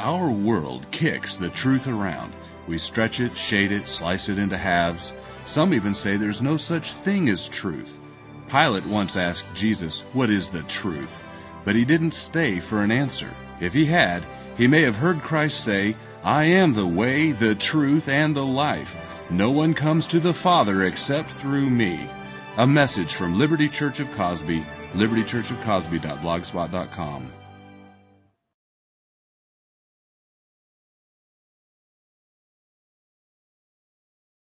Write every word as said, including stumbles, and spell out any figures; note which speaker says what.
Speaker 1: Our world kicks the truth around. We stretch it, shade it, slice it into halves. Some even say there's no such thing as truth. Pilate once asked Jesus, "What is the truth?" But he didn't stay for an answer. If he had, he may have heard Christ say, "I am the way, the truth, and the life. No one comes to the Father except through me." A message from Liberty Church of Cosby, liberty church of cosby dot blogspot dot com.